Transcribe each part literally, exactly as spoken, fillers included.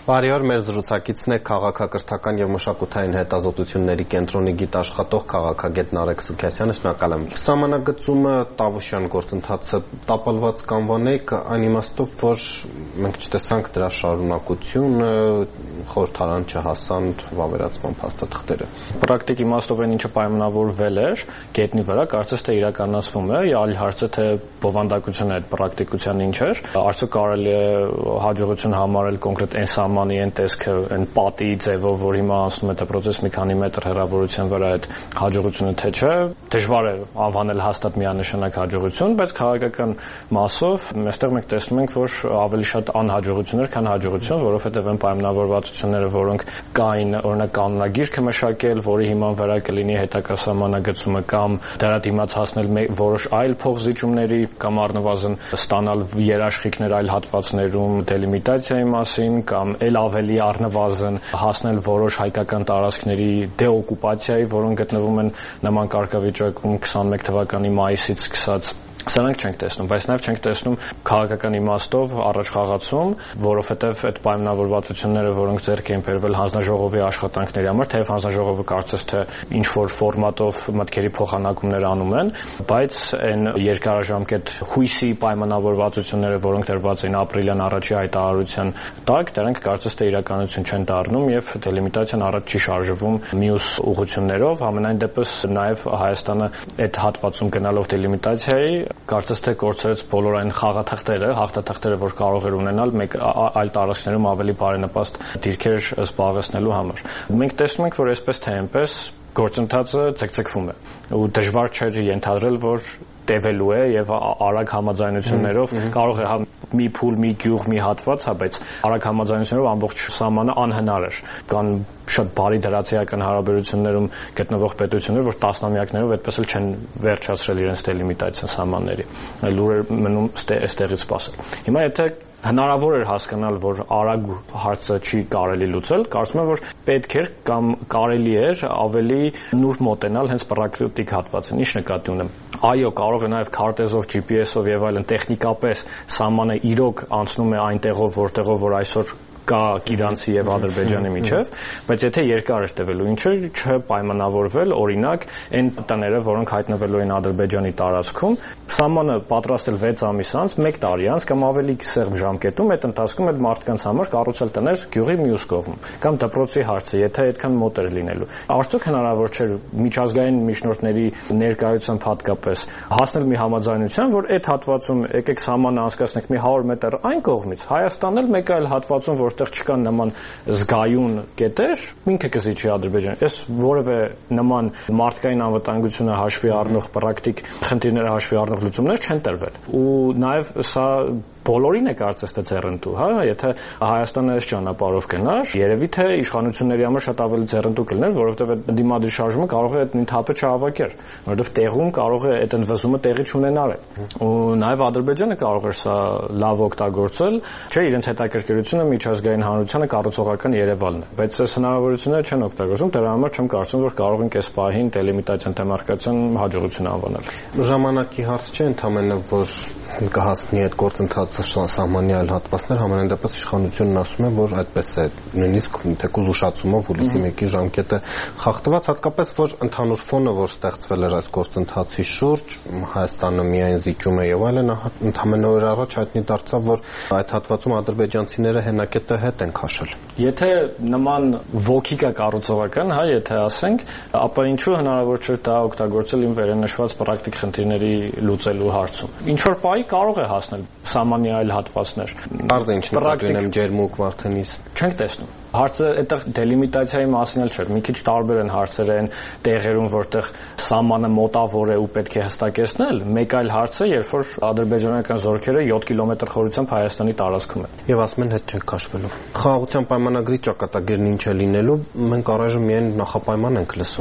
Բարի օր, մեր զրուցակիցն է քաղաքակրթական եւ մշակութային հետազոտությունների կենտրոնի գիտաշխատող քաղաքագետ Նարեկ Սուքասյանը, շնորհակալ եմ։ Սահմանագծումը տավուշյան գործընթացը տապալված կանվանեք այն իմաստով, որ մենք չտեսանք դրա շարունակությունը, խորհրդարան չհասան վավերացման փաստաթղթերը։ Պրակտիկ իմաստով այն ինչը պայմանավորվել էր գետնի վրա, կարծես թե իրականացվում է, այլ հարցը թե բովանդակությունը այդ պրակտիկության ինչ էր, արդյոք կարելի է հաջողություն համարել կոնկրետ այն սահմանի այն տեսքը, այն պատի ձևով, որ հիմա անցնում է դպրոցից մի քանի մետր հեռավորության վրա այդ հաջողությունը թե չէ, դժվար է անվանել հաստատ միանշանակ հաջողություն, բայց քաղաքական մասով այստեղ մենք տեսնում ենք, որ ավելի շատ անհաջողություններ, քան հաջողություն, որովհետև այն պայմանավորվածությունները, որոնք կային, օրինակ կանոնագիրքը մշակել, որի հիման վրա կլինի հետագա սահմանագծումը կամ դրա դիմաց հասնել որոշ այլ փոխզիջումների կամ առնվազն ստանալ երաշխիքներ այլ հատվածներում դելիմիտացիայի մասին կամ ել ավելի առնվազն հասնել որոշ հայկական տարածքների դեօկուպացիայի, որոնք գտնվում են նման կարգավիճակում քսանմեկ թվականի մայիսից սկսած Սրանք չենք տեսնում, բայց նաև չենք տեսնում քաղաքական իմաստով առաջխաղացում, որովհետև այդ պայմանավորվածությունները, որոնք ձեռք էին բերվել հանձնաժողովի աշխատանքների համար, թեև հանձնաժողովը կարծես թե ինչ որ ֆորմատով մտքերի փոխանակումներ անում են, բայց այն երկարաժամկետ հույսի պայմանավորվածությունները, որոնք դրված էին ապրիլյան առաջի հայտարարության տակ, դրանք կարծես թե իրականություն չեն դառնում եւ դելիմիտացիան առաջ չի շարժվում մյուս ուղղություններով, համենայն դեպս նաև Հայաստանը այդ հատվածում գնալով դելիմիտացիայի կարծես թե կորցրեց բոլոր այն խաղաթղթերը, հաղթաթղթերը, որ կարող էր ունենալ մեկ այլ տարածքներում ավելի բարենպաստ դիրքեր զբաղեցնելու համար։ Մենք տեսնում ենք, որ այսպես թե այնպես գործընթացը ցկցկվում է ու դժվար չէր ենթադրել, որ տևելու է եւ արագ համաձայնություններով կարող է մի փուլ, մի գյուղ, մի հատված, հա, բայց արագ համաձայնություններով ամբողջ սահմանը անհնար էր։ Կան շատ բարի դրացիական հարաբերություններում գտնվող պետություններ, որ տասնամյակներով այդպես էլ չեն վերջացրել իրենց դելիմիտացիան սահմանների։ Լուրեր մնում այստեղից սպասել։ Հիմա եթե հնարավոր էր հասկանալ, որ արագ հարցը չի կարելի լուծել, կարծում եմ, որ պետք էր կամ կարելի էր ավելի նուրբ մոտենալ հենց պրակտիկ հատվածին։ Ինչ նկատի ունեմ։ Այո, կարող է նաև քարտեզով, ջի պի էսով եւ այլն տեխնիկապես սահմանը իրոք անցնում է այնտեղով, որտեղով որ այսօր կա Իրանցի եւ Ադրբեջանի միջեւ, բայց եթե երկար էր տևելու, ինչը չպայմանավորվել, օրինակ, այն տները, որոնք հայտնվելու են Ադրբեջանի տարածքում, սահմանը պատրաստել վեց ամիս անց, մեկ տարի անց կամ ավելի սեղմ ժամկետում, այդ ընթացքում այդ մարդկանց համար կառուցել տներ գյուղի մյուս կողմում, կամ դպրոցի հարցը, եթե այդքան մոտ էր լինելու։ Արդյոք հնարավոր չէր միջազգային միջնորդների ներկայությամբ հատկապես հասնել մի համաձայնության, որ այդ հատվածում եկեք սահմանը անցկացնենք մի հարյուր մետր այն կողմից, Հայաստանն էլ մեկ այլ հատվածում, որ որտեղ չկան նման զգայուն կետեր, ինքը կզիջի Ադրբեջանը։ Այս որևէ նման մարդկային անվտանգությունը հաշվի առնող պրակտիկ խնդիրները հաշվի առնող լուծումներ չեն տրվել։ Ու նաև սա բոլորին է կարծես թե ձեռնտու, հա, եթե Հայաստանը այս ճանապարհով գնար, երևի թե իշխանությունների համար շատ ավելի ձեռնտու կլիներ, որովհետև այդ դիմադրի շարժումը կարող է այդ նյութապը չհավաքեր, որովհետև տեղում կարող է այդ ընդվզումը տեղի չունենալ։ Ու նաև Ադրբեջանը կարող էր սա լավ օգտագործել, չէ, իրենց հետաքրքրությունը միջազգային հանրությանը կառուցողական Երևանն է, բայց այս հնարավորությունները չեն օգտագործում, դրա համար չեմ կարծում, որ կարող ենք այս պահին դելիմիտացիան դեմարկացիան հաջողություն անվանել։ Ժամանակի հարց չէ ընդհանրապես, որ կհասնի այդ գործընթացը սահմանի այլ հատվածներ, համենայն դեպս իշխանությունն ասում է, որ այդպես է, նույնիսկ թեկուզ ուշացումով հուլիսի մեկի ժամկետը խախտված, հատկապես որ ընդհանուր ֆոնը, որ ստեղծվել էր այս գործընթացի շուրջ, Հայաստանը միայն զիջում է եւ այլն, ընդհանրապես օր առաջ հայտնի դարձավ, որ այդ հատվածում ադրբեջանցիները հենակետը հետ են քաշել։ Եթե նման ոգի կա կառուցողական, հա, եթե ասենք, ապա ինչու հնարավոր չէ դա օգտագործել իմ վերենշված պրակտիկ խնդիրների լուծելու հարցում։ Ինչ որ պահի կարող է հասնել սահմանի այլ հատվածներ։ Բարձր ինչ նկատի ունեմ ջերմուկ Վարդենիս։ Չենք տեսնում։ Հարցը այդտեղ դելիմիտացիայի մասին էլ չէ, մի քիչ տարբեր են հարցերը այն տեղերում, որտեղ սահմանը մոտավոր է ու պետք է հստակեցնել, մեկ այլ հարց է, երբ որ ադրբեջանական զորքերը յոթ կիլոմետր խորությամբ Հայաստանի տարածքում են։ Եվ ասում են հետ չեն քաշվելու։ Խաղաղության պայմանագրի ճակատագիրն ինչ է լինելու, մենք առայժմ միայն նախապայման ենք լսում։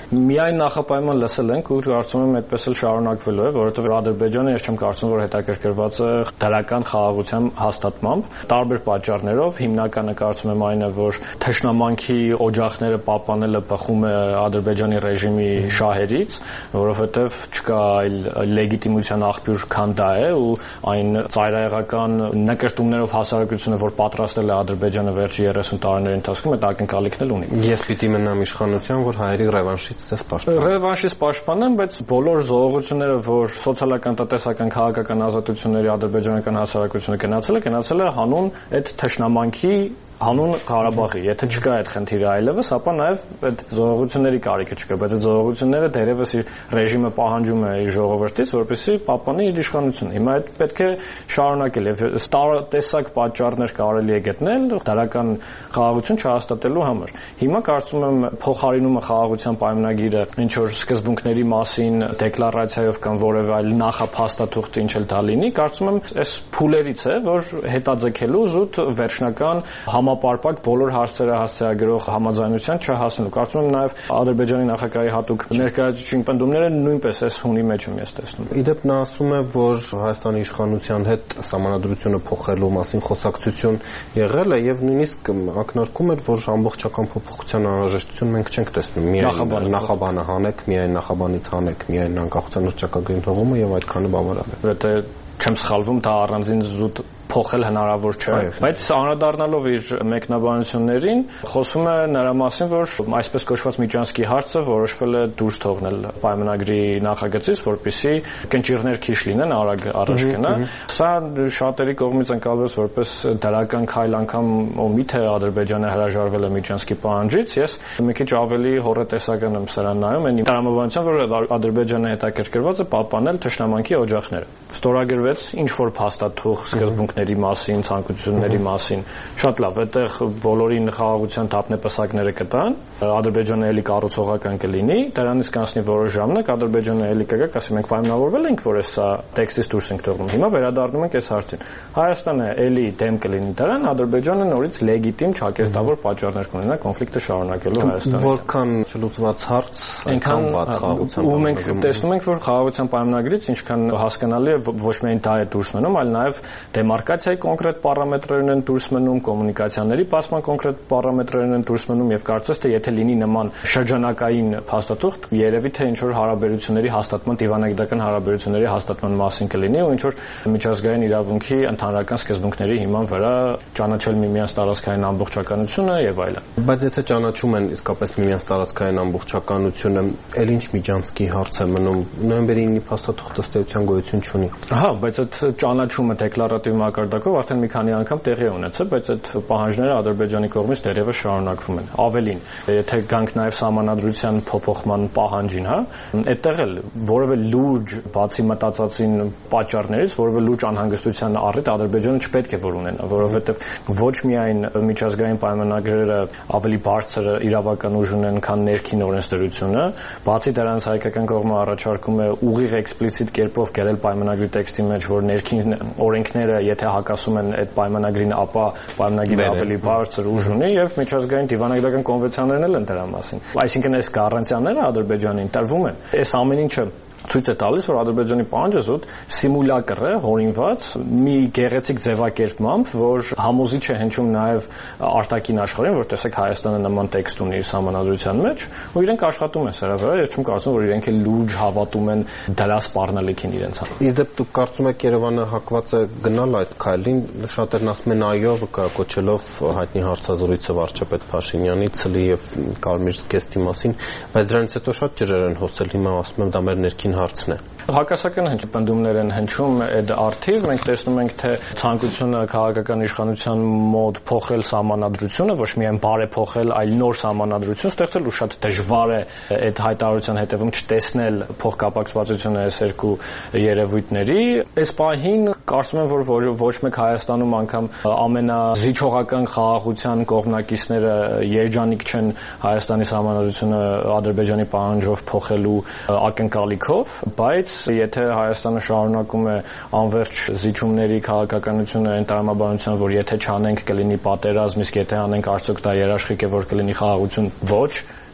Միայն նախապայման լսել ենք ու կարծում եմ այդպես էլ շարունակվելու է, որովհետև Ադրբեջանը ես չեմ կարծում, որ հետաքրքրված է դրական խաղաղության հաստատմամբ, տարբեր պատճառներով, հիմնականը կարծում եմ այն է, որ թշնամանքի օջախները պահպանելը բխում է Ադրբեջանի ռեժիմի շահերից, որովհետև չկա այլ լեգիտիմության աղբյուր, քան դա է ու այն ծայրահեղական նկրտումներով հասարակությունը, որ պատրաստել է Ադրբեջանը վերջի երեսուն տարիների ընթացքում, այդ ակնկալիքն էլ ունի։ Ես պիտի մնամ իշխանության, որ հայերի ռևանշից դες պաշտպանեմ։ Ռևանշից պաշտպանեմ, բայց բոլոր զողողությունները, որ սոցիալական, տնտեսական, քաղաքական ազատությունների ադրբեջանական հասարակությունը գնացել է, գնացել է հանուն այդ թշնամանքի հանուն Ղարաբաղի, եթե չկա այդ խնդիրը այլևս, ապա նաև այդ զողողությունների կարիքը չկա, բայց այդ զողողությունները դերևս իր ռեժիմը պահանջում է իր ժողովրդից, որպեսզի պահպանի իր իշխանությունը։ Հիմա այդ պետք է շարունակել եւ տեսակ պատճառներ կարելի է գտնել դրական խաղաղություն չհաստատելու համար։ Հիմա կարծում եմ փոխարինումը խաղաղության պայմանագիրը ինչ որ սկզբունքների մասին դեկլարացիայով կամ որևէ այլ նախափաստաթուղթ ինչ էլ դա լինի, կարծում եմ այս փուլերից է, որ հետաձգելու զուտ վերջնական համապարփակ բոլոր հարցերը հասցեագրող համաձայնության չհասնելու։ Կարծում եմ նաև Ադրբեջանի նախագահի հատուկ ներկայացուցիչ պնդումները նույնպես այս հունի մեջ եմ ես տեսնում։ Իդեպ նա ասում է, որ Հայաստանի իշխանության հետ սահմանադրությունը փոխելու մասին խոսակցություն եղել է եւ նույնիսկ ակնարկում էր, որ ամբողջական փոփոխության անհրաժեշտություն մենք չենք տեսնում։ Միայն նախաբանը հանեք, միայն նախաբանից հանեք, միայն անկախության հռչակագրին հողումը եւ այդքանը բավարար է։ Եթե չեմ սխալվում, դա առանձին զուտ փոխել հնարավոր չէ, բայց անդրադառնալով իր մեկնաբանություններին խոսում է նրա մասին, որ այսպես կոչված միջանցքի հարցը որոշվել է դուրս թողնել պայմանագրի նախագծից, որպեսզի կնճիռներ քիչ լինեն, արագ առաջ գնա։ Սա շատերի կողմից ընկալվեց որպես դրական քայլ, անգամ ու միթե Ադրբեջանը հրաժարվել է միջանցքի պահանջից, ես մի քիչ ավելի հոռետեսական եմ սրան նայում, այն տրամաբանության, որ Ադրբեջանը հետաքրքրված է պահպանել թշնամանքի օջախները։ Ստորագրվեց ինչ որ փաստաթուղթ սկզբունք մասին, ցանկությունների մասին։ Շատ լավ, այդտեղ բոլորին խաղաղության թափնեպսակները կտան, Ադրբեջանը էլի կառուցողական կլինի, դրանից կանցնի որոշ ժամանակ Ադրբեջանը էլի կգա, ասի մենք պայմանավորվել ենք, որ սա տեքստից դուրս ենք թողնում։ Հիմա վերադառնում ենք այս հարցին։ Հայաստանը էլի դեմ կլինի դրան, Ադրբեջանը նորից լեգիտիմ ճակերտավոր պատճառներ կունենա կոնֆլիկտը շարունակելու Հայաստանի։ Որքան չլուծված հարց, այնքան վատ խաղաղության։ Ու մենք տեսնում ենք, որ խաղաղության պայմանագրից ինչքան հասկանալի է, ոչ միայն դա է դուրս մնում, այլ նաև դեմարկացիայի կոնկրետ պարամետրերն են դուրս մնում, կոմունիկացիաների պասման կոնկրետ պարամետրերն են դուրս մնում եւ կարծես թե եթե լինի նման շրջանակային փաստաթուղթ, երևի թե ինչ որ հարաբերությունների հաստատման, դիվանագիտական հարաբերությունների հաստատման մասին կլինի ու ինչ որ միջազգային իրավունքի ընդհանրական սկզբունքների հիման վրա ճանաչել միմյանց տարածքային ամբողջականությունը եւ այլն։ Բայց եթե ճանաչում են իսկապես միմյանց տարածքային ամբողջականությունը, ել ինչ միջանցքի հարց է մնում, նոյեմբերի ինը փաստաթուղթը ըստ գոյություն չունի։ Ահա, բայց այդ ճանաչումը դեկլարատիվ մակարդակով արդեն մի քանի անգամ տեղի է ունեցել, բայց այդ պահանջները Ադրբեջանի կողմից դեռևս շարունակվում են։ Ավելին, եթե գանք նաև սահմանադրության փոփոխման պահանջին, հա, այդտեղ էլ որևէ լուրջ բացի մտածածին պատճառներից, որևէ լուրջ անհանգստության առիթ Ադրբեջանը չպետք է որ ունենա, որովհետև ոչ միայն միջազգային պայմանագրերը ավելի բարձր իրավական ուժ ունեն, քան ներքին օրենսդրությունը, բացի դրանից հայկական կողմը առաջարկում է ուղիղ էքսպլիցիտ կերպով գրել պայմանագրի տեքստի մեջ, որ ներքին օրենքները եթե հակասում են այդ պայմանագրին, ապա պայմանագիրը ավելի բարձր ուժ ունի եւ միջազգային դիվանագիտական կոնվենցիաներն էլ են դրա մասին։ Այսինքն այս գառանտիաները Ադրբեջանին տրվում են։ Այս ամեն ինչը ցույց է տալիս, որ Ադրբեջանի պահանջը զուտ սիմուլյակր է, հորինված մի գեղեցիկ ձևակերպմամբ, որ համոզիչ է հնչում նաև արտաքին աշխարհին, որ տեսեք Հայաստանը նման տեքստ ունի իր սահմանադրության մեջ, ու իրենք աշխատում են սրա վրա, ես չեմ կարծում, որ իրենք էլ լուրջ հավատում են դրա սպառնալիքին իրենց համար։ Իսկ դեպ դուք կարծում եք Երևանը հակված է գնալ այդ քայլին, շատերն ասում են այո, կոչելով հայտնի հարցազրույցը վարչապետ Փաշինյանի ցլի եւ Կարմիր զգեստի մասին, բայց դրանից հետո շատ ջրեր են հոսել, հիմա ասում եմ դա մեր ներքին հարցն է։ Հակասական հնչյուններ են հնչում այդ արդիվ, մենք տեսնում ենք, թե ցանկությունը քաղաքական իշխանության մոտ փոխել սահմանադրությունը, ոչ միայն բարեփոխել, այլ նոր սահմանադրություն ստեղծել ու շատ դժվար է այդ հայտարարության հետևում չտեսնել փոխկապակցվածությունը այս երկու երևույթների։ Այս պահին կարծում եմ, որ ոչ մեկ Հայաստանում անգամ ամենազիջողական խաղաղության կողմնակիցները երջանիկ չեն Հայաստանի սահմանադրությունը Ադրբեջանի պահանջով փոխելու ակնկալիքով, բայց եթե Հայաստանը շարունակում է անվերջ զիջումների քաղաքականությունը այն տրամաբանությամբ, որ եթե չանենք կլինի պատերազմ, իսկ եթե անենք արդյոք դա երաշխիք է, որ կլինի խաղաղություն, ոչ,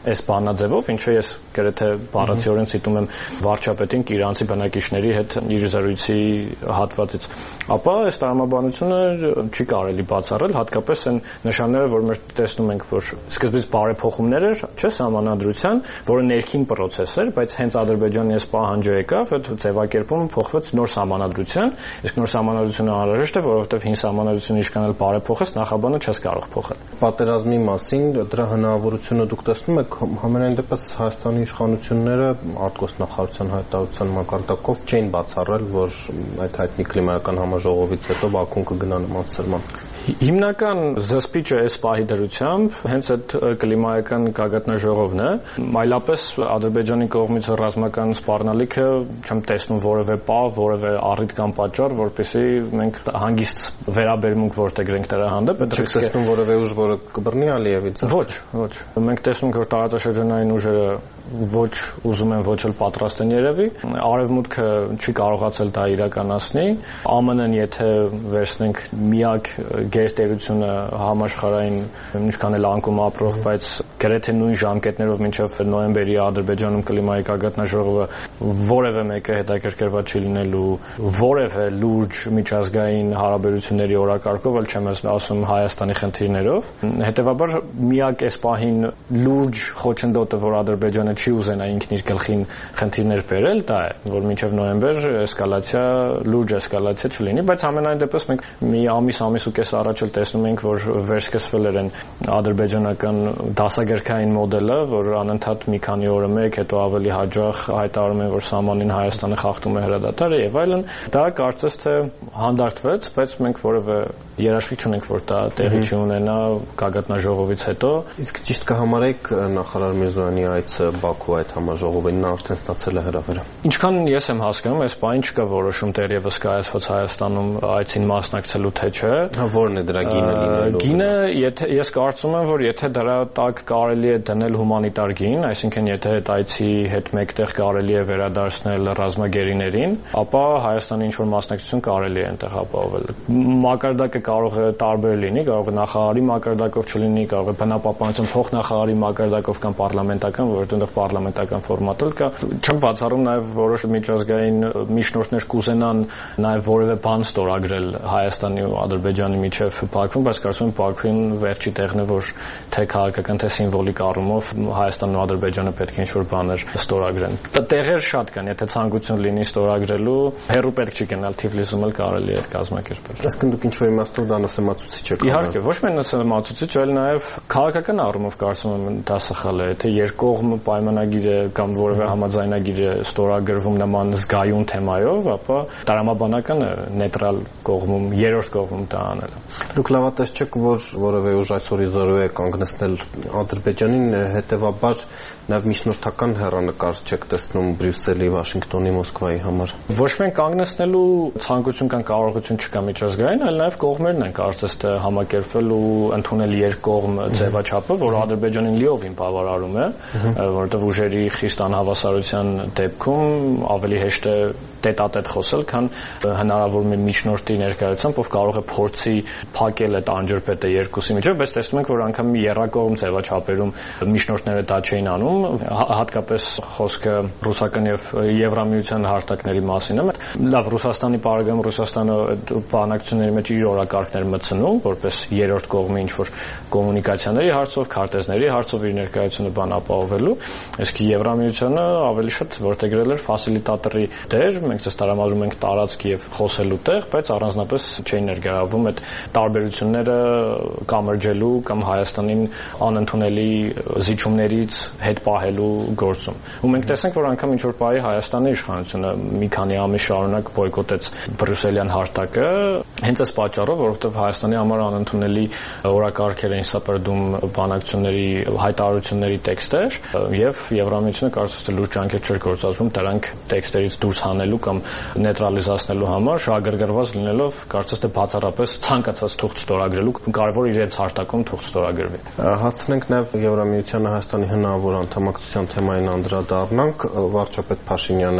այս բանաձևով, ինչը ես գրեթե բառացիորեն ցիտում եմ վարչապետին Իրանցի բնակիչների հետ իր զրույցի հատվածից, ապա այս տրամաբանությունը չի կարելի բացառել, հատկապես այն նշանները, որ մենք տեսնում ենք, որ սկզբից բարեփոխումներ էր, չէ, սահմանադրության, որը ներքին process էր, բայց հենց Ադրբեջանի այս պահանջը եկավ, այդ ձևակերպումը փոխվեց նոր սահմանադրության, իսկ նոր սահմանադրությունը անհրաժեշտ է, որովհետև հին սահմանադրությունը ինչքան էլ բարեփոխես, նախաբանը չես կարող փոխել։ Պատերազմի մասին դրա հնարավորությունը դուք տեսնում եք, համենայն դեպս Հայաստանի իշխանությունները արտգործնախարարության հայտարարության մակարդակով չէին բացառել, որ այդ հայտնի կլիմայական համաժողովից հետո Բաքուն կգնա նման սրման։ Հիմնական զսպիչը այս պահի դրությամբ հենց այդ կլիմայական գագաթնաժողովն է, այլապես Ադրբեջանի կողմից ռազմական սպառնալիքը չեմ տեսնում որևէ պահ, որևէ առիթ կամ պատճառ, որպեսզի մենք հանգիստ վերաբերմունք որդեգրենք դրա հանդեպ։ Չեք տեսնում որևէ ուժ, որը կբռնի Ալիևից։ Ոչ, ոչ։ Մենք տեսնում ենք, որ տարածաշրջանային ուժերը ոչ ուզում են, ոչ էլ պատրաստ են երևի։ Արևմուտքը չի կարողացել դա իրականացնի։ ԱՄՆ-ն, եթե վերցնենք միակ գերտերությունը համաշխարհային ինչքան էլ անկում ապրող, բայց գրեթե նույն ժամկետներով մինչև նոյեմբերի Ադրբեջանում կլիմայի գագաթնաժողովը որևէ մեկը հետաքրքրված չի լինելու որևէ լուրջ միջազգային հարաբերությունների օրակարգով, էլ չեմ ասում Հայաստանի խնդիրներով։ Հետևաբար միակ այս պահին լուրջ խոչընդոտը, որ Ադրբեջանը չի ուզենա ինքն իր գլխին խնդիրներ բերել, դա է, որ մինչև նոյեմբեր էսկալացիա, լուրջ էսկալացիա չլինի, բայց ամենայն դեպս մենք մի ամիս, ամիս ու կես առաջ էլ տեսնում ենք, որ վերսկսվել էր այն ադրբեջանական դասագրքային մոդելը, որ անընդհատ մի քանի օրը մեկ, հետո ավելի հաջող հայտարարում են, որ սահմանին Հայաստանը խախտում է հրադադարը եւ այլն։ Դա կարծես թե հանդարտվեց, բայց մենք որևէ երաշխիք չունենք, որ դա տեղի չի ունենա գագաթնաժողովից հետո։ Իսկ ճիշտ կհամարեք նախարար Միրզոյանի այցը Բաքու այդ համաժողովին, նա արդեն ստացել է հրավերը։ Ինչքան ես եմ հասկանում, այս բանը չկա որոշում դեռևս կայացված Հայաստանում այցին մասնակցելու թե չէ։ Որն է դրա գինը լինելու։ Գինը, եթե ես կարծում եմ, որ եթե դրա տակ կարելի է դնել հումանիտար գին, այսինքն եթե այդ այցի հետ մեկտեղ կարելի է վերադարձնել ռազմագերիներին, ապա Հայաստանի ինչ-որ մասնակցություն կարելի է այնտեղ ապահովել։ Մակարդակը կարող է տարբեր լինի, կարող է նախարարի մակարդակով չլինի, կարող է բնապահպանության փոխնախարարի մակարդակով կամ պարլամենտական, որովհետեւ այնտեղ պարլամենտական ֆորմատ էլ կա։ Չեմ բացառում նաև որոշ միջազգային միջնորդներ կուզենան նաև որևէ բան ստորագրել Հայաստանի ու Ադրբեջանի միջև Բաքվում, բայց կարծում եմ Բաքվին վերջի տեղն է, որ թե քաղաքական, թե սիմվոլիկ առումով Հայաստանն ու Ադրբեջանը պետք է ինչ-որ բաներ ստորագրեն։ Տեղեր շատ կան, եթե ցանկություն լինի ստորագրելու, հերու պետք չի գնալ Թիֆլիսում էլ կարելի է կազմակերպել։ Այսինքն դուք ինչ-որ իմաստով դա նսեմացուցիչ եք։ Իհարկե, ոչ միայն նսեմացուցիչ, այլ նաև քաղաքական առումով կարծում եմ դա սխալ է, թե երկկողմ պայմանագիր է կամ որևէ համաձայնագիր է ստորագրվում նման զգայուն թեմայով, ապա տրամաբանական է նեյտրալ կողմում, երրորդ կողմում դա անելը։ Դուք լավատես չեք, որ որևէ ուժ այսօր իզորու է կանգնեցնել Ադրբեջանին, հետևաբար նաև միջնորդական հեռանկար չեք տեսնում Բրյուսելի, Վաշինգտոնի, Մոսկվայի համար։ Ոչ միայն կանգնեցնելու ցանկություն կամ կարողություն չկա միջազգային, այլ նաև կողմերն են կարծես թե համակերպվել ու ընդունել երկկողմ ձևաչափը, որ Ադրբեջանին լիովին բավարարում է, որովհետև ուժերի խիստ անհավասարության դեպքում ավելի հեշտ է տետատետ խոսել, քան հնարավոր մի միջնորդի ներկայությամբ, ով կարող է փորձի փակել այդ անջրպետը երկուսի միջև, բայց տեսնում ենք, որ անգամ երրակողմ ձևաչափերում միջնորդները դա չէին անում, հատկապես խոսքը ռուսական եւ Եվրամիության հարտակների մասին է։ Լավ, Ռուսաստանի պարագայում Ռուսաստանը այդ բանակցությունների մեջ իր օրակարգներ մտցնում, որպես երրորդ կողմի ինչ-որ կոմունիկացիաների հարցով, քարտեզների հարցով իր ներկայությունը բան ապահովելու, իսկ Եվրամիությանը ավելի շատ որդեգրել էր ֆասիլիտատորի դեր, մենք ցած տարամադրում ենք տարածք եւ խոսելու տեղ, բայց առանձնապես չէին ներգրավում այդ տարբերությունները կամրջելու կամ Հայաստանին անընդունելի զիջումներից հետ պահելու գործում։ Ու մենք տեսանք, որ անգամ ինչ-որ պահի Հայաստանի իշխանությունը մի քանի ամիս շարունակ բոյկոտեց բրյուսելյան հարտակը, հենց այս պատճառով, որովհետև Հայաստանի համար անընդունելի օրակարգեր էին սպրդում բանակցությունների հայտարարությունների տեքստեր, եւ Եվրամիությունը կարծես թե լուրջ ջանքեր չէր գործադրում դրանք տեքստերից դուրս հանելու կամ նեյտրալիզացնելու համար, շահագրգռված լինելով կարծես թե բացառապես ցանկացած թուղթ ստորագրելու, կարևոր իրենց հարտակում թուղթ ստորագրվի։ Հասցնենք նաև Եվրամիությանը Հայաստանի հնարավոր անդամակցության թեմային անդրադառնանք, վարչապետ Փաշինյանը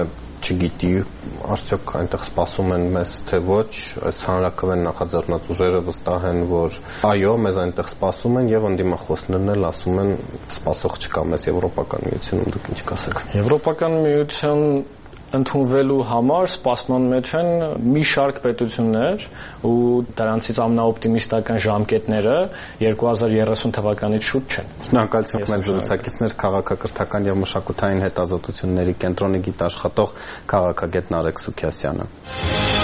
չգիտի արդյոք այնտեղ սպասում են մեզ թե ոչ, այս հանրաքվեն նախաձեռնած ուժերը վստահ են, որ այո, մեզ այնտեղ սպասում են եւ ընդդիմախոսներն էլ ասում են սպասող չկա մեզ Եվրոպական միությունում, դուք ինչ կասեք։ Եվրոպական միություն ընդունվելու համար սպասման մեջ են մի շարք պետություններ ու դրանցից ամենաօպտիմիստական ժամկետները երկու հազար երեսուն թվականից շուտ չեն։ Շնորհակալություն մեր զրուցակիցներ քաղաքակրթական եւ մշակութային հետազոտությունների կենտրոնի գիտաշխատող քաղաքագետ Նարեկ Սուքիասյանը։